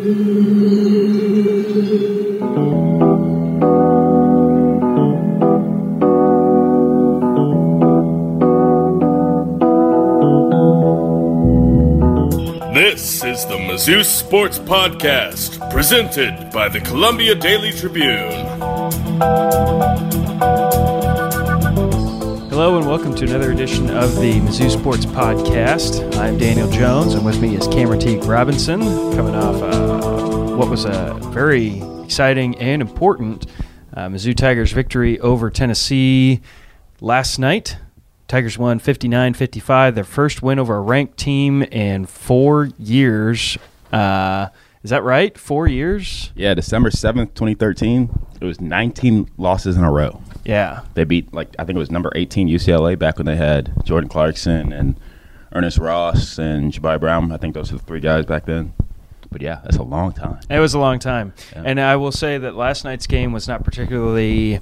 This is the Mizzou Sports Podcast, presented by the Columbia Daily Tribune. Hello and welcome to another edition of the Mizzou Sports Podcast. I'm Daniel Jones, and with me is Cameron Teague Robinson, coming off what was a very exciting and important Mizzou Tigers victory over Tennessee last night. Tigers won 59-55, their first win over a ranked team in 4 years. Is that right? 4 years? Yeah, December 7th, 2013. It was 19 losses in a row. Yeah. They beat, I think it was number 18 UCLA back when they had Jordan Clarkson and Ernest Ross and Jabari Brown. I think those were the three guys back then. But, yeah, that's a long time. It was a long time. Yeah. And I will say that last night's game was not particularly,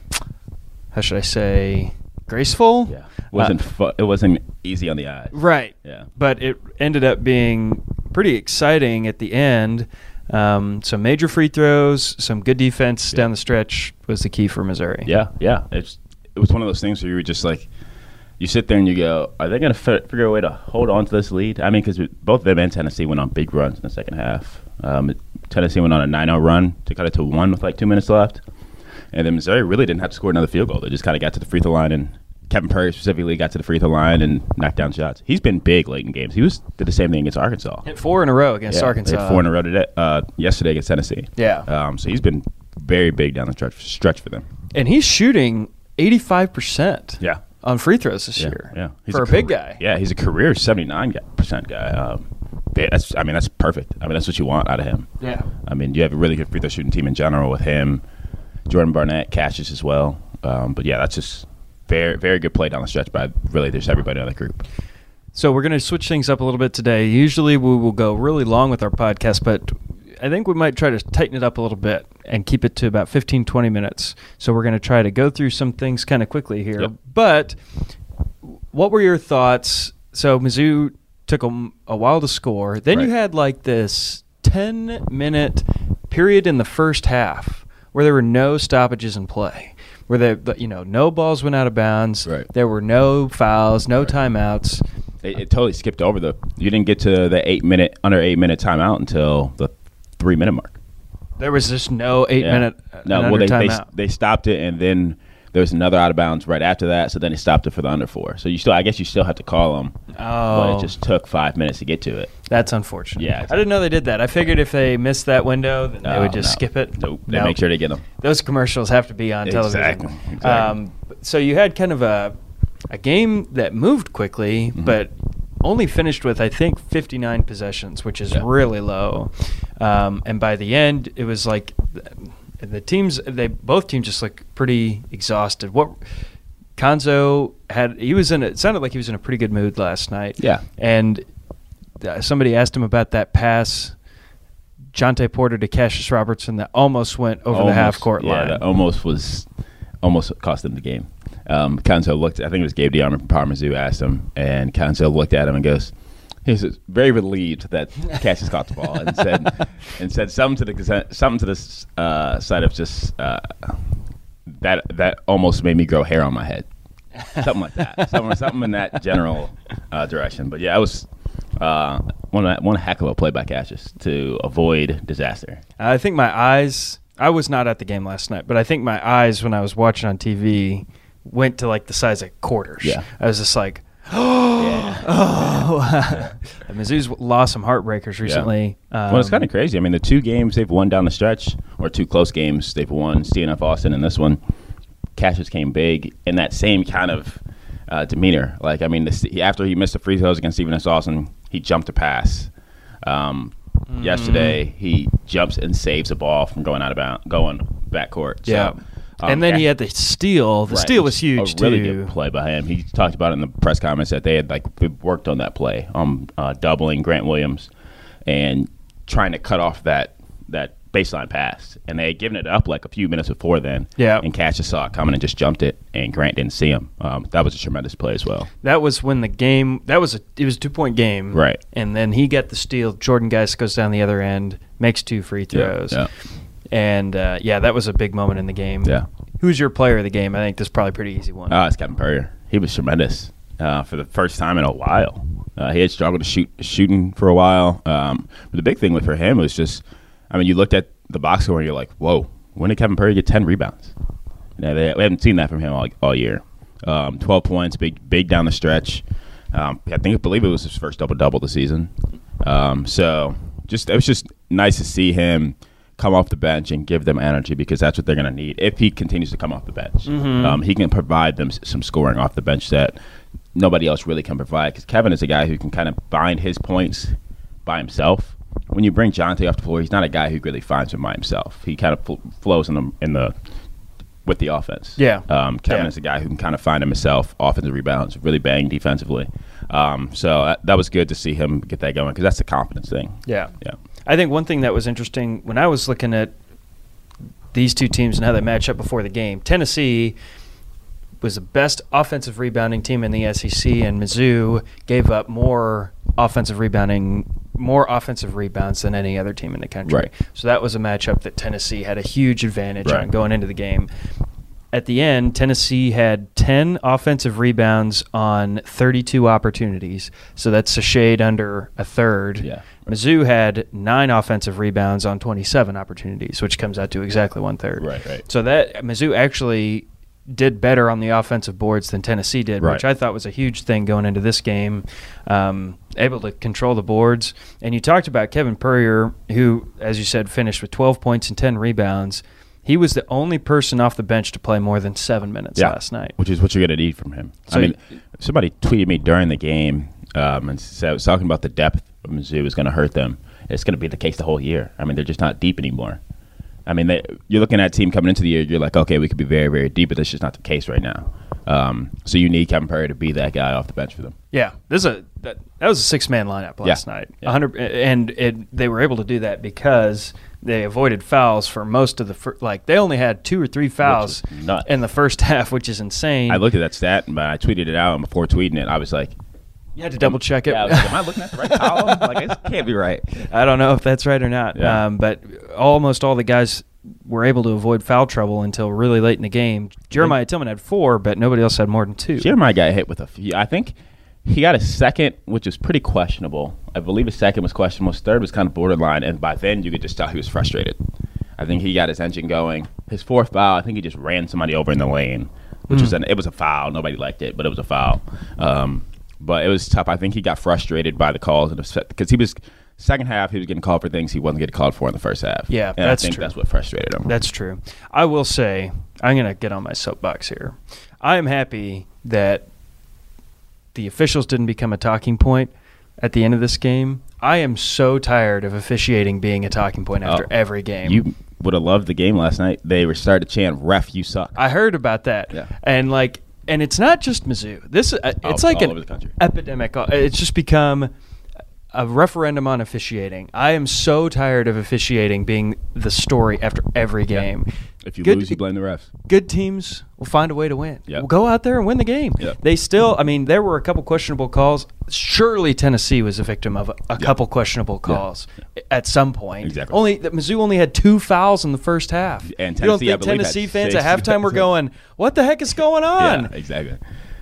how should I say, graceful? Yeah. It wasn't easy on the eyes. Right. Yeah. But it ended up being pretty exciting at the end. Some major free throws, some good defense down the stretch was the key for Missouri. Yeah. It was one of those things where you were just like, you sit there and you go, are they going to figure a way to hold on to this lead? I mean, because both them and Tennessee went on big runs in the second half. Tennessee went on a 9-0 run to cut it to 1 with 2 minutes left. And then Missouri really didn't have to score another field goal. They just kind of got to the free throw line, and Kevin Perry specifically got to the free throw line and knocked down shots. He's been big late in games. He did the same thing against Arkansas. Hit 4 in a row against Arkansas. Hit 4 in a row today, yesterday against Tennessee. Yeah. So he's been very big down the stretch for them. And he's shooting 85% Yeah. on free throws this year. Yeah. For a big guy. Yeah, he's a career 79% guy. That's perfect. I mean, that's what you want out of him. Yeah. I mean, you have a really good free throw shooting team in general with him, Jordan Barnett, Cassius as well. But, yeah, that's just very, very good play down the stretch by really just everybody on the group. So we're going to switch things up a little bit today. Usually we will go really long with our podcast, but I think we might try to tighten it up a little bit and keep it to about 15, 20 minutes. So we're going to try to go through some things kind of quickly here. Yep. But what were your thoughts? So Mizzou took a while to score. Then you had this 10-minute period in the first half where there were no stoppages in play, where no balls went out of bounds. Right. There were no fouls, no timeouts. It totally skipped over you didn't get to the under 8 minute timeout until the 3 minute mark. There was just no 8 minute timeout. They stopped it, and then there was another out of bounds right after that. So then they stopped it for the under 4. So I guess you still have to call them. Oh, but it just took 5 minutes to get to it. That's unfortunate. Yeah, I didn't know they did that. I figured if they missed that window, then they would just skip it. Nope. They make sure they get them. Those commercials have to be on television. Exactly. So you had kind of a game that moved quickly, but only finished with, I think, 59 possessions, which is really low. And by the end, it was like both teams just looked pretty exhausted. Cuonzo it sounded like he was in a pretty good mood last night. Yeah. And somebody asked him about that pass, Jonte Porter to Cassius Robertson, that almost went over the half-court line. Yeah, that almost cost them the game. Cuonzo looked, I think it was Gabe DeArmond from Power Mizzou asked him, and Cuonzo looked at him and goes, he was very relieved that Cassius caught the ball and said something to the side of just that almost made me grow hair on my head, something like that, something in that general direction. But yeah, it was one heck of a play by Cassius to avoid disaster. I think my eyes. I was not at the game last night, but I think my eyes when I was watching on TV went to the size of quarters. Yeah, I was just like, Mizzou's lost some heartbreakers recently. Well, it's kind of crazy. I mean, the 2 games they've won down the stretch, or 2 close games they've won, CNF Austin and this one, Cassius came big in that same kind of demeanor. After he missed the free throws against Stephen S. Austin, he jumped a pass. Yesterday, he jumps and saves a ball from going backcourt. Yeah. So, and then he had the steal. The steal was huge, too. A really good play by him. He talked about it in the press comments that they had worked on that play, doubling Grant Williams and trying to cut off that baseline pass, and they had given it up like a few minutes before then. Yeah. And Cassius saw it coming and just jumped it, and Grant didn't see him. That was a tremendous play as well. That was when the game – it was a 2-point game. Right. And then he got the steal. Jordan Geist goes down the other end, makes 2 free throws. Yeah. And, that was a big moment in the game. Yeah. Who's your player of the game? I think this is probably a pretty easy one. It's Kevin Purrier. He was tremendous for the first time in a while. He had struggled to shooting for a while. But the big thing for him was just – you looked at the box score and you're like, whoa, when did Kevin Purrier get 10 rebounds? We haven't seen that from him all year. 12 points, big down the stretch. I believe it was his first double-double this season. So it was just nice to see him come off the bench and give them energy, because that's what they're going to need if he continues to come off the bench. Mm-hmm. He can provide them some scoring off the bench that nobody else really can provide, because Kevin is a guy who can kind of find his points by himself. When you bring Jonte off the floor, he's not a guy who really finds them by himself. He kind of flows with the offense. Yeah. Kevin is a guy who can kind of find himself, offensive rebounds, really bang defensively. So that was good to see him get that going, because that's a confidence thing. Yeah. I think one thing that was interesting when I was looking at these two teams and how they match up before the game, Tennessee was the best offensive rebounding team in the SEC, and Mizzou gave up more offensive rebounds than any other team in the country. Right. So that was a matchup that Tennessee had a huge advantage on going into the game. At the end, Tennessee had 10 offensive rebounds on 32 opportunities, so that's a shade under a third. Yeah. Mizzou had 9 offensive rebounds on 27 opportunities, which comes out to exactly 1/3. Right. So that Mizzou actually did better on the offensive boards than Tennessee did, which I thought was a huge thing going into this game, able to control the boards. And you talked about Kevin Purrier, who, as you said, finished with 12 points and 10 rebounds. He was the only person off the bench to play more than 7 minutes last night. Which is what you're going to need from him. So somebody tweeted me during the game and said, I was talking about the depth of Mizzou is going to hurt them. It's going to be the case the whole year. They're just not deep anymore. You're looking at a team coming into the year, you're like, okay, we could be very, very deep, but that's just not the case right now. So you need Kevin Purrier to be that guy off the bench for them. Yeah, that was a 6-man lineup last night. 100, and they were able to do that because they avoided fouls for most of the they only had 2 or 3 fouls in the first half, which is insane. I looked at that stat, but I tweeted it out, and before tweeting it, I was like, you had to double check it. Yeah, I was like, am I looking at the right column? It can't be right. I don't know if that's right or not. Yeah. But almost all the guys were able to avoid foul trouble until really late in the game. Jeremiah Tillman had 4, but nobody else had more than 2. Jeremiah got hit with a few. I think he got a second, which was pretty questionable. I believe his second was questionable. His third was kind of borderline, and by then you could just tell he was frustrated. I think he got his engine going. His 4th foul, I think he just ran somebody over in the lane, which was it was a foul. Nobody liked it, but it was a foul. But it was tough. I think he got frustrated by the calls because he was second half. He was getting called for things he wasn't getting called for in the first half. Yeah, and that's I think true. That's what frustrated him. That's true. I will say, I'm going to get on my soapbox here. I am happy that the officials didn't become a talking point at the end of this game. I am so tired of officiating being a talking point after every game. You would have loved the game last night. They were starting to chant, "Ref, you suck." I heard about that. Yeah. And it's not just Mizzou. It's like all an over the country. epidemic. It's just become a referendum on officiating. I am so tired of officiating being the story after every game. Yeah. If you lose, you blame the refs. Good teams will find a way to win. Yep. We'll go out there and win the game. Yep. They still, there were a couple questionable calls. Surely Tennessee was a victim of a couple questionable calls at some point. Exactly. Mizzou only had 2 fouls in the first half. And you don't Tennessee, think Tennessee fans at halftime were going, what the heck is going on? Yeah, exactly.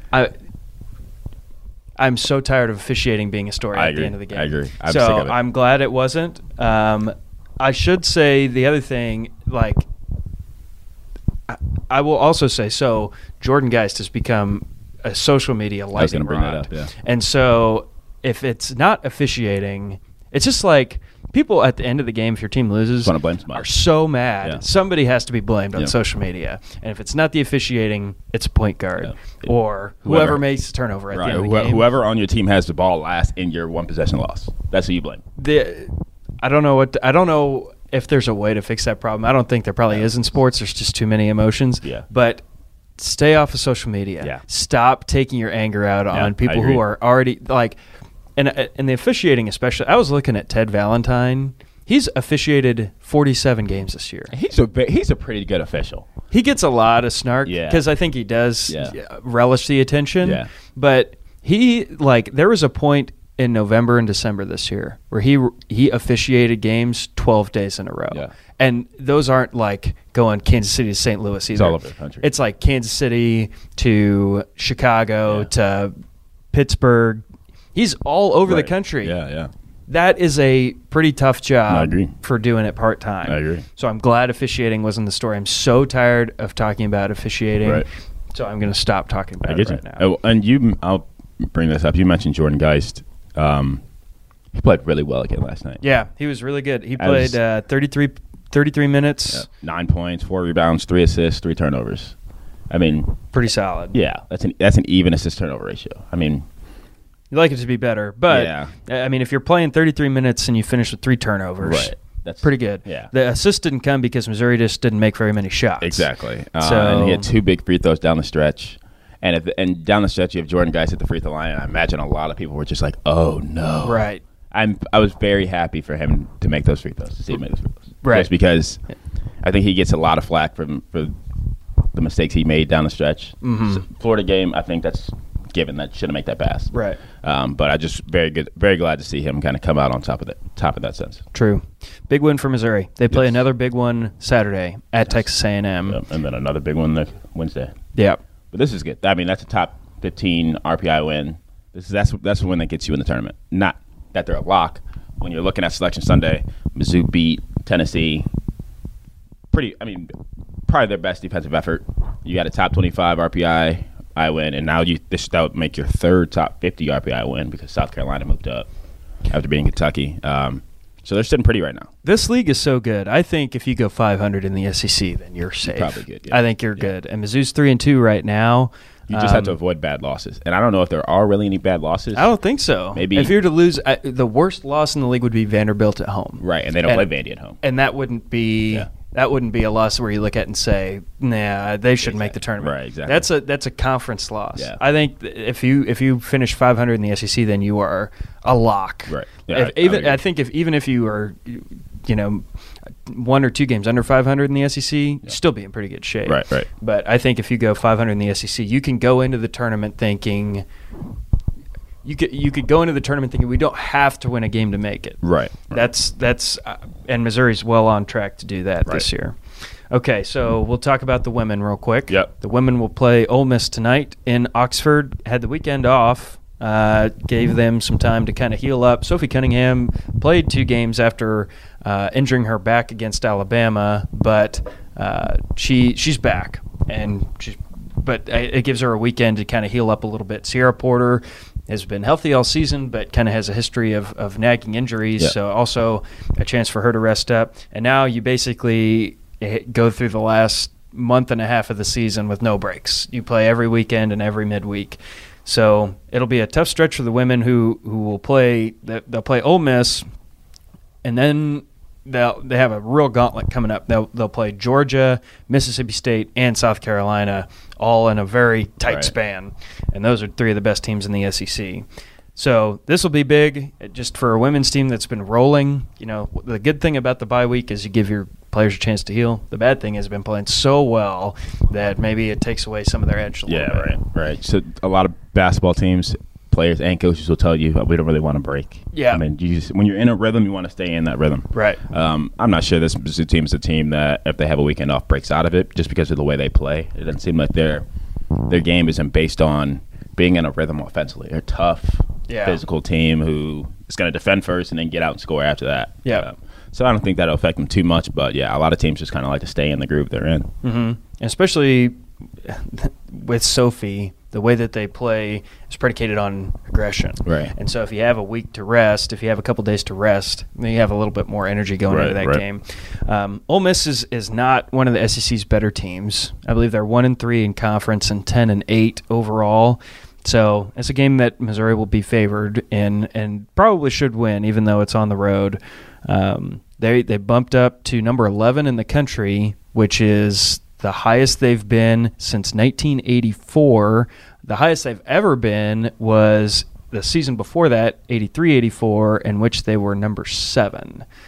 I'm so tired of officiating being a story at the end of the game. I agree. I'm sick of it. I'm glad it wasn't. I should say the other thing, I will also say, so Jordan Geist has become a social media lightning rod. I was going to bring that up, yeah. And so if it's not officiating, it's just like people at the end of the game, if your team loses, want to blame somebody. Are so mad. Yeah. Somebody has to be blamed on social media. And if it's not the officiating, it's a point guard or whoever makes the turnover at the end of the game. Whoever on your team has the ball last in your one possession loss. That's who you blame. I don't know if there's a way to fix that problem. I don't think there probably is in sports. There's just too many emotions. Yeah. But stay off of social media. Yeah. Stop taking your anger out on people who are already and the officiating especially. I was looking at Ted Valentine. He's officiated 47 games this year. He's a pretty good official. He gets a lot of snark because I think he does relish the attention. Yeah. But there was a point in November and December this year where he officiated games 12 days in a row. Yeah. And those aren't like going Kansas City to St. Louis either. It's all over the country. It's like Kansas City to Chicago to Pittsburgh. He's all over the country. Yeah. That is a pretty tough job I agree. for doing it part-time. I agree. So I'm glad officiating wasn't the story. I'm so tired of talking about officiating. Right. So I'm going to stop talking about it right now. Oh, and I'll bring this up. You mentioned Jordan Geist. He played really well again last night. Yeah, he was really good. He played 33 minutes. 9 points, 4 rebounds, 3 assists, 3 turnovers. I mean, pretty solid. Yeah, that's an even assist-turnover ratio. I mean, you'd like it to be better, but I mean, if you're playing 33 minutes and you finish with 3 turnovers, that's pretty good. Yeah. The assist didn't come because Missouri just didn't make very many shots. Exactly. And he had 2 big free throws down the stretch. And down the stretch, you have Jordan Geist at the free throw line, and I imagine a lot of people were just like, "Oh no!" Right. I was very happy for him to make those free throws. To see him make those free throws, right? Just because I think he gets a lot of flack for the mistakes he made down the stretch. Mm-hmm. So Florida game, I think that's given that shouldn't make that pass. Right. But I just very glad to see him kind of come out on top of that sense. True. Big win for Missouri. They play another big one Saturday at Texas A&M. Yep. And then another big one next Wednesday. Yeah. But this is good. I mean, that's a top 15 RPI win. That's the win that gets you in the tournament. Not that they're a lock. When you're looking at Selection Sunday, Mizzou beat Tennessee. Probably their best defensive effort. You got a top 25 RPI win, and now that would make your third top 50 RPI win because South Carolina moved up after beating Kentucky. So they're sitting pretty right now. This league is so good. I think if you go 500 in the SEC, then you're safe. You're probably good. Yeah. I think you're good. And Mizzou's 3-2 right now. You just have to avoid bad losses. And I don't know if there are really any bad losses. I don't think so. Maybe if you were to lose, the worst loss in the league would be Vanderbilt at home. Right, and they don't play Vandy at home. And that wouldn't be a loss where you look at it and say, nah, they should make the tournament. Right, exactly. That's a conference loss. Yeah. I think if you finish 500 in the SEC, then you are a lock. Right. Yeah, I think even if you are, 1 or 2 games under 500 in the SEC, you'd still be in pretty good shape. Right. But I think if you go 500 in the SEC, you can go into the tournament thinking you could go into the tournament thinking we don't have to win a game to make it. Right. That's and Missouri's well on track to do that this year. Okay, so we'll talk about the women real quick. Yep. The women will play Ole Miss tonight in Oxford. Had the weekend off. Gave them some time to kind of heal up. Sophie Cunningham played 2 games after injuring her back against Alabama, but she's back, but it gives her a weekend to kind of heal up a little bit. Sierra Porter has been healthy all season, but kind of has a history of nagging injuries, so also a chance for her to rest up. And now you basically go through the last month and a half of the season with no breaks. You play every weekend and every midweek. So it'll be a tough stretch for the women who will play. They'll play Ole Miss, and then they have a real gauntlet coming up. They'll play Georgia, Mississippi State, and South Carolina, all in a very tight span. And those are 3 of the best teams in the SEC. So this will be big just for a women's team that's been rolling. The good thing about the bye week is you give your players a chance to heal. The bad thing has been playing so well that maybe it takes away some of their edge a little bit. Right. So a lot of basketball teams, players and coaches will tell you we don't really want to break. Yeah. I mean, when you're in a rhythm, you want to stay in that rhythm. Right. I'm not sure this team is a team that if they have a weekend off breaks out of it just because of the way they play. It doesn't seem like their game isn't based on being in a rhythm offensively. They're tough, physical team who is going to defend first and then get out and score after that. Yeah. So I don't think that'll affect them too much, but a lot of teams just kind of like to stay in the groove they're in. Mm-hmm. Especially with Sophie, the way that they play is predicated on aggression. Right. And so if you have a week to rest, if you have a couple days to rest, then you have a little bit more energy going into that game. Ole Miss is not one of the SEC's better teams. I believe they're 1-3 in conference and 10-8 overall. So it's a game that Missouri will be favored in and probably should win, even though it's on the road. They bumped up to number 11 in the country, which is the highest they've been since 1984. The highest they've ever been was the season before that, 83-84, in which they were number 7.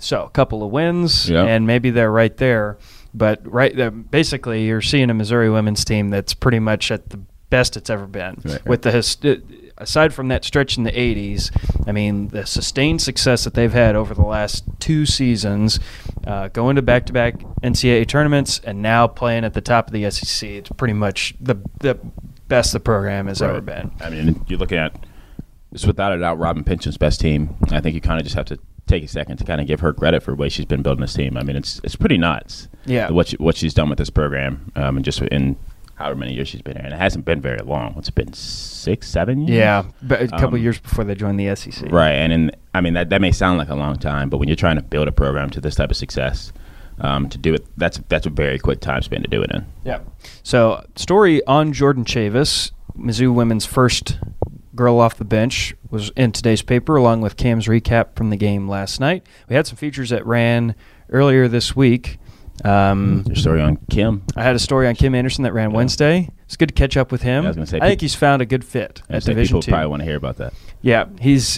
So a couple of wins, Yeah. and maybe they're right there. But basically, you're seeing a Missouri women's team that's pretty much at the best it's ever been. Right. With aside from that stretch in the 80s, I mean, the sustained success that they've had over the last 2 seasons, going to back-to-back NCAA tournaments and now playing at the top of the SEC, it's pretty much the best the program has ever been. I mean, you're looking at, it's without a doubt Robin Pincham's best team. I think you kind of just have to take a second to kind of give her credit for the way she's been building this team. I mean, it's pretty nuts. Yeah. What she's done with this program, and just in however many years she's been here, and it hasn't been very long. It's been 6, 7 years. Yeah, but a couple years before they joined the SEC. Right, and I mean that may sound like a long time, but when you're trying to build a program to this type of success, to do it, that's a very quick time span to do it in. Yeah. So, story on Jordan Chavis, Mizzou women's first girl off the bench, was in today's paper, along with Cam's recap from the game last night. We had some features that ran earlier this week. Your story on Kim. I had a story on Kim Anderson that ran Wednesday. It's good to catch up with him. Yeah, I was gonna say, I think he's found a good fit at Division II. People probably want to hear about that. Yeah, he's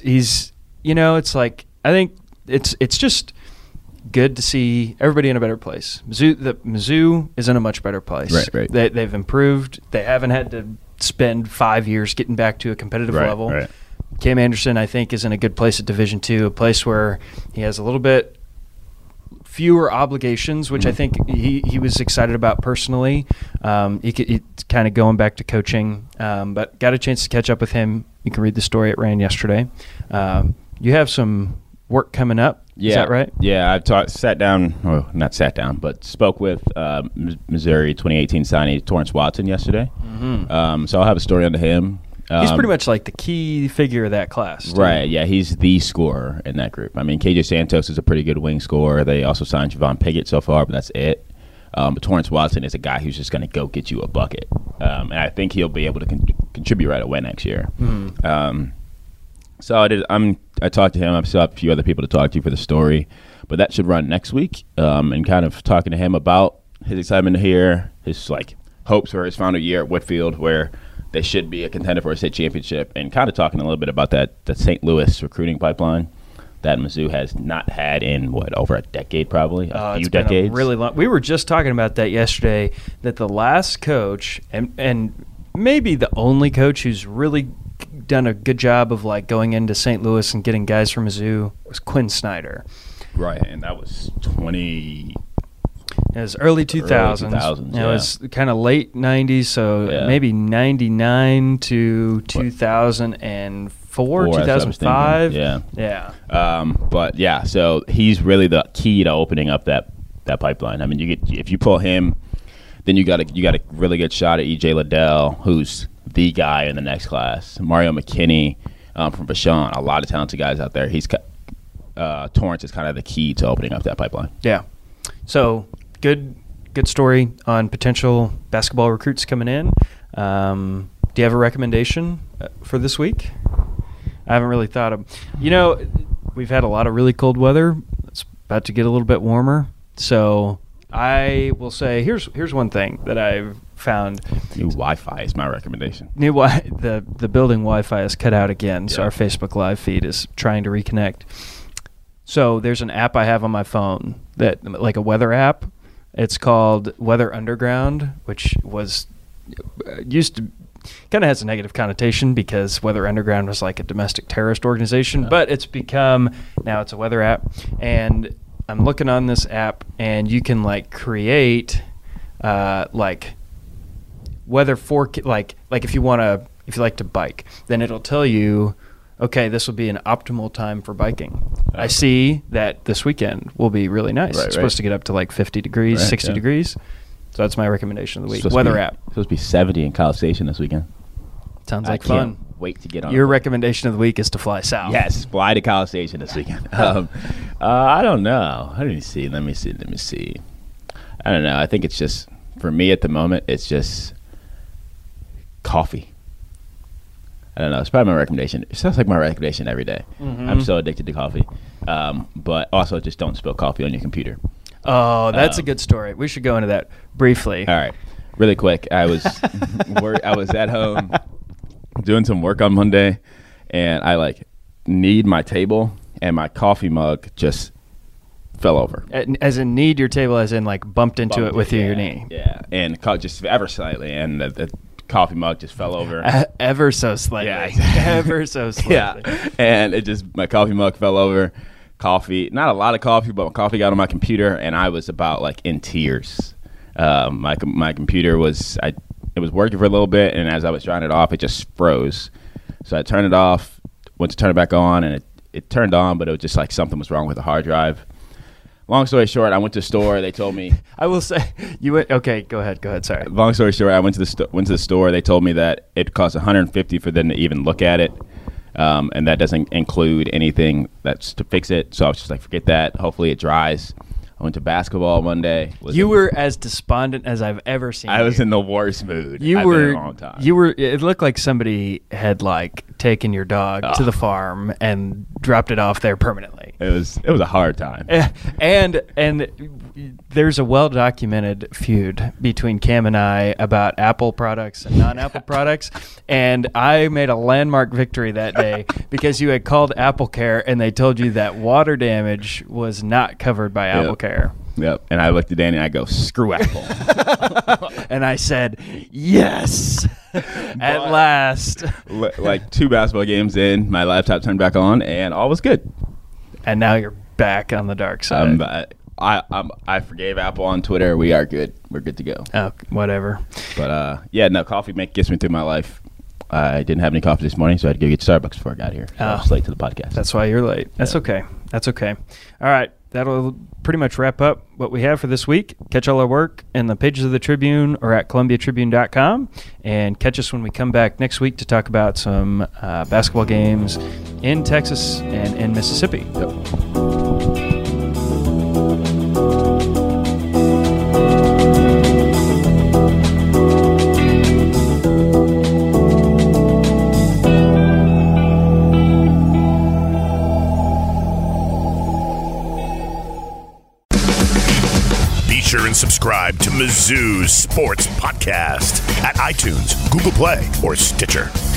it's like, I think it's just good to see everybody in a better place. Mizzou is in a much better place. Right. They've improved. They haven't had to spend 5 years getting back to a competitive level. Right. Cam Anderson, I think, is in a good place at Division II, a place where he has a little bit fewer obligations, which I think he was excited about personally. He's kind of going back to coaching, but got a chance to catch up with him. You can read the story it ran yesterday. You have some work coming up. Yeah. Is that right? Yeah, I've not sat down, but spoke with Missouri 2018 signee Torrence Watson yesterday. Mm-hmm. So I'll have a story on him. He's pretty much like the key figure of that class. Right, yeah, he's the scorer in that group. I mean, KJ Santos is a pretty good wing scorer. They also signed Javon Piggott so far, but that's it. But Torrence Watson is a guy who's just going to go get you a bucket. And I think he'll be able to contribute right away next year. Mm-hmm. So I talked to him. I still have a few other people to talk to for the story, but that should run next week. And kind of talking to him about his excitement here, his hopes for his final year at Whitfield, where they should be a contender for a state championship, and kind of talking a little bit about that St. Louis recruiting pipeline that Mizzou has not had in, over a decade probably, a few decades. Really long. We were just talking about that yesterday, that the last coach, and maybe the only coach who's really done a good job of going into St. Louis and getting guys from Mizzou, was Quinn Snyder. Right, and that was 20... It was early 2000s. Yeah. It was kind of late 90s, so maybe 99 to 2004, 2005. Yeah. But yeah, so he's really the key to opening up that pipeline. I mean, if you pull him, then you got a really good shot at EJ Liddell, who's the guy in the next class. Mario McKinney from Vashon, a lot of talented guys out there. Torrance is kind of the key to opening up that pipeline. Yeah. So good story on potential basketball recruits coming in. Do you have a recommendation for this week? I haven't really thought of. We've had a lot of really cold weather. It's about to get a little bit warmer. So I will say here's one thing that I've found. New Wi-Fi is my recommendation. The building Wi-Fi is cut out again, so Yeah. our Facebook Live feed is trying to reconnect. So there's an app I have on my phone that, like a weather app. It's called Weather Underground, which was used to kind of has a negative connotation because Weather Underground was like a domestic terrorist organization, but it's become, now it's a weather app. And I'm looking on this app, and you can create weather like if you like to bike, then it'll tell you, okay, this will be an optimal time for biking. I see that this weekend will be really nice. It's supposed to get up to 50 degrees, 60 degrees. So that's my recommendation of the week. Weather app. It's supposed to be 70 in College Station this weekend. Sounds like I can't fun. wait to get on. Your recommendation of the week is to fly south. Yes, fly to College Station this weekend. I don't know. Let me see. I don't know. I think it's just, for me at the moment, it's just coffee. I don't know. It's probably my recommendation. It sounds like my recommendation every day. Mm-hmm. I'm so addicted to coffee. But also, just don't spill coffee on your computer. Oh, that's a good story. We should go into that briefly. All right. Really quick. I was I was at home doing some work on Monday, and I need my table and my coffee mug just fell over. As in kneed your table, as in like bumped into it with your knee. Yeah, and just ever slightly, and the coffee mug just fell over. Ever so slightly. Yeah, ever so slightly. Yeah, and my coffee mug fell over. Coffee, not a lot of coffee, but my coffee got on my computer, and I was about like in tears. My computer was working for a little bit, and as I was drying it off, it just froze. So I turned it off, went to turn it back on, and it turned on, but it was just like something was wrong with the hard drive. Long story short, I went to the store. They told me. I will say you went. Okay, go ahead. Sorry. Long story short, I went to the store. They told me that it cost $150 for them to even look at it, and that doesn't include anything that's to fix it. So I was just like, forget that. Hopefully it dries. I went to basketball Monday. You were as despondent as I've ever seen. I was in the worst mood. You I've were been in a long time. You were. It looked like somebody had like taken your dog to the farm and dropped it off there permanently. It was a hard time. And there's a well-documented feud between Cam and I about Apple products and non-Apple products, and I made a landmark victory that day because you had called Apple Care and they told you that water damage was not covered by Apple Care. Yep. And I looked at Danny and I go, screw Apple. And I said, yes, at last. Like 2 basketball games in, my laptop turned back on and all was good. And now you're back on the dark side. I forgave Apple on Twitter. We are good. We're good to go. Oh, whatever. But coffee gets me through my life. I didn't have any coffee this morning, so I had to go get Starbucks before I got here. So I was late to the podcast. That's why you're late. That's okay. All right. That'll pretty much wrap up what we have for this week. Catch all our work in the pages of the Tribune or at ColumbiaTribune.com. And catch us when we come back next week to talk about some basketball games in Texas and in Mississippi. Yep. And subscribe to Mizzou's Sports Podcast at iTunes, Google Play, or Stitcher.